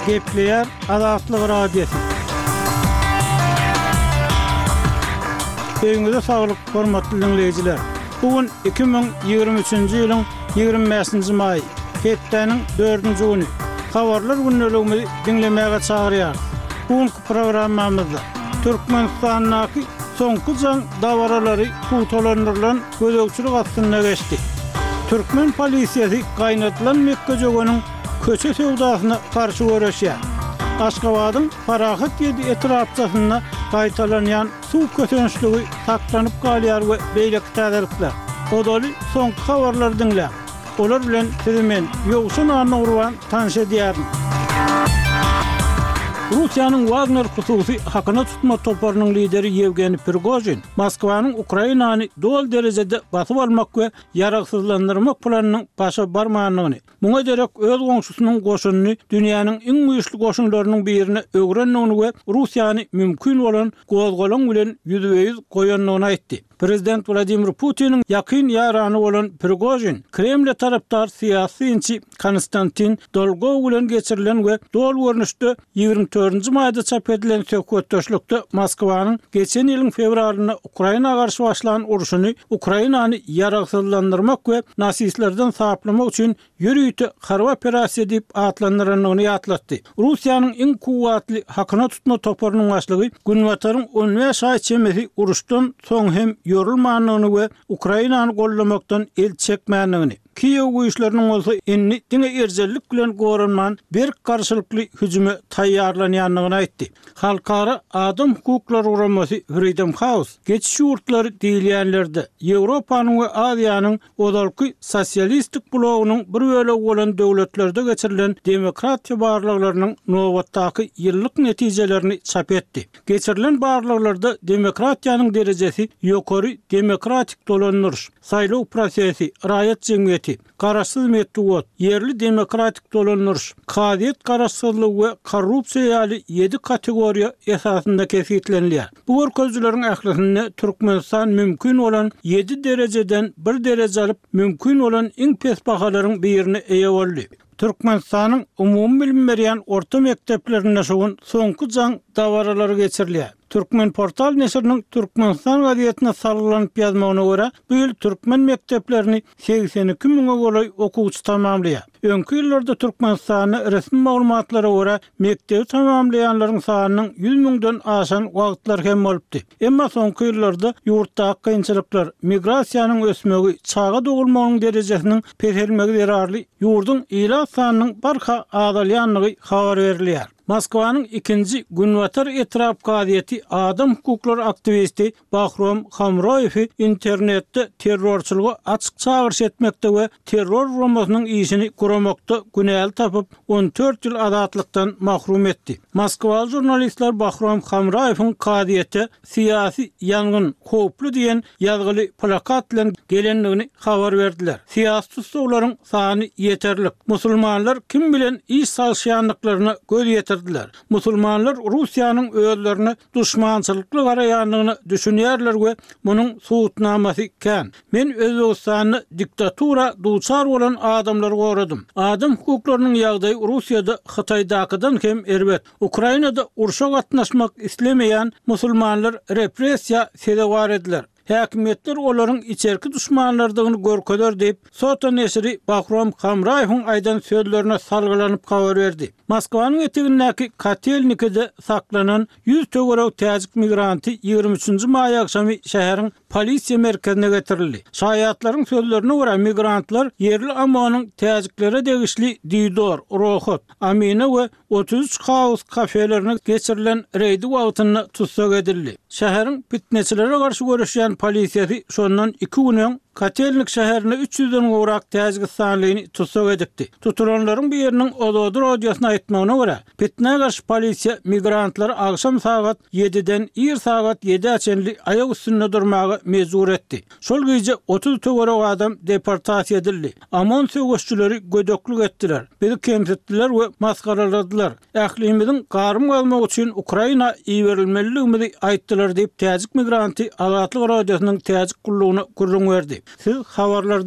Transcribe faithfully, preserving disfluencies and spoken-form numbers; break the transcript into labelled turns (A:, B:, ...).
A: Kepler Azatlyk Radiosu. Öňüňizde saglyk, hormatly dinleyijiler. Bugün iki bin ýigirme üçinji ýylyň ýigirme beşinji may, hepdeniň dördünji güni. Habarlar günneligini dinlemäge çagyrýar. Bugünkü programmamyzda Türkmenistanyň soňky jaň dawaralary putolandyrylan gödekçilik astyna geçdi. Türkmen polisiýasy gaýnatylan Mekke jogonyň köçe sewdasyna karşı görüşýär. Aşgabatyň Farahat ýedi etrapçasyna gaýtalanýan suw köçençligi taklanyp galýar we beýleki täzelikler. Odaly soňky habarlar dinle. Olar bilen sizimen ýogşun anurwan tanış edýärim. Rusiýanyň Wagner hususy hakyna tutma toparynyň lideri Yevgeni Prigozhin, Moskwanyň Ukrainany dol derejede basyp almak we ýaragsyzlandyrmak planynyň başa barmagyny, muňa derek öz goňşusynyň goşunyny dünýäniň iň güýçli goşunlarynyň birine öwrenýäni we Rusiýany mümkin bolan gozgolaň bilen ýüzbeýüz goýanlygyny aýtdy. Prezident Vladimir Putin'in yakın yarany bolan Prigozhin, Kreml tarapdar siýasyçy Konstantin Dolgov bilen geçirilen we dol görnüşde ýigirme dördünji maýda çap edilen söhbetdeşlikde Moskwanyň geçen ýylyň fevralyna Ukraina garşy başlanan uruşuny Ukrainany ýaragsyzlandyrmak we nasistlerden saplamak üçin ýürüýte harba operasiýa diýip atlandyrylanlygyny ýatlatdy. Rusiýanyň iň kuwatly hakyna tutma toparynyň başlygy Günwataryň on beş aý çemesi uruşdan soň hem yorulmanyny we Ukrainany gollamakdan el çekmänligini, Kiyew güýçleriniň bolsa enni diňe erjellik bilen goranman bir karşılykly hüjüme taýýarlanýanlygyny aýtdy. Halkara Adam Hukuklary Guramasy Freedom House geçiş ýurtlary diýilýänlerde Ýewropanyň we Aziýanyň odalky sosialistik blogynyň bir bölegi bolan döwletlerde geçirilen demokratiýa barlyklarynyň nowatdaky ýyllyk netijelerini çap etdi. Geçirilen barlyklarda demokratiýanyň derejesi ýokary demokratik dolanýar, saýlaw prosesi, raýat jemgyýeti, garaşsyz metod, yerli demokratik dolanýar, kadiýet garaşsyzlygy we korrupsiýa ýaly ýedi kategoriýa esasynda kesitlenýär. Bu görkezleriň ählisinde Türkmenistan mümkin bolan ýedi derejeden bir dereje alyp mümkin bolan iň pes bahalaryň birini eýe boldy. Türkmenistanyň umumy bilim berýän orta mekdeplerinde şoň soňky jaň dawaralary geçirilýär. Türkmen portal neşriniň Türkmenistan gazetine sarylanyp ýazmagyna görä, bu ýyl türkmen mekteplerini seksen iki miňe goly okuwçy tamamlaýar. Öňkü ýyllarda Türkmenistany resmi maglumatlara görä mektebi tamamlaýanlaryň sanynyň yüz miňden aşan wagtlar hem bolupdy. Emma soňky ýyllarda ýurtdaky kynçylyklar, migrasiýanyň ösmegi, çaga dogulmagyň derejesiniň peselmegi derarly ýurdun ila sanynyň barha azalýanlygy habar berilýär. Moskwanyň ikinji Günwatar etrap gazieti adam hukuklary aktivisti Bahrom Hamroyew internetde terrorçylyga açyk çağırış etmekde we terror romasynyň işini guramakda günäl tapyp on dört ýyl azatlykdan mahrum etdi. Moskwaly jurnalistler Bahrom Hamroyewiň gazieti siýasy ýangyn hoplu diýen ýazgyly plakat bilen gelenligini habar berdiler. Siýasy sowlaryň sany ýeterlik. Musulmanlar kim bilen iş salşýanlyklaryna göz ýeter. Musulmanlar Rusiýanyň özlerini düşmançylykly garaýanlygyny düşünýärler we munyň suwutnamasy kän. Men Özbegistany diktatura duçar bolan adamlary goradym. Adam hukuklarynyň ýagdaýy Rusiýada Hytaýdakydan hem erbet. Ukrainada uruşa gatnaşmak islemeýän musulmanlar repressiýa sedewar ediler. Häkimetler olaryň içerki düşmanlardygyny görkezler diýip Sota neşri Bahrom Hamroyewiň aýdan sözlerine salgylanyp habar berdi. Moskwanyň etegindäki Kotelnikide saklanan yüz töwerek täzik migranty ýigirme üçinji may akşamy şäheriň polisiýa merkezine getirildi. Şaýatlaryň sözlerine görä migrantlar yerli amanyň täziklere degişli Didor, Rohot, Amine we otuz üç House kafelerine geçirilen reýdi wagtyna tutsak edildi. Şäheriň fitneçilere garşy görüşýän polisiýasy şondan iki günden Kotelnik şäherine üç yüzden gowrak täzik sanlygyny tutsak edipdi. Tutulanlaryň biriniň Ododur radiosyna aýtmagyna görä, fitne garşy polisiýa migrantlar akşam saat ýediden ir saat ýedi açenli aýak üstünde durmagy mejbur etdi. Şol gece otuz töwerek adam deportasiýa edildi. Amon söwüşçüleri gödöklük etdiler. Bizi kemsetdiler we maskaraladylar. Ählimiziň garym galmak üçin Ukraina iýerilmeliligini aýtdylar diýip täzik migranty Azatlyk radiosynyň täzik gullugyna gurrun berdi. Siz habarlarda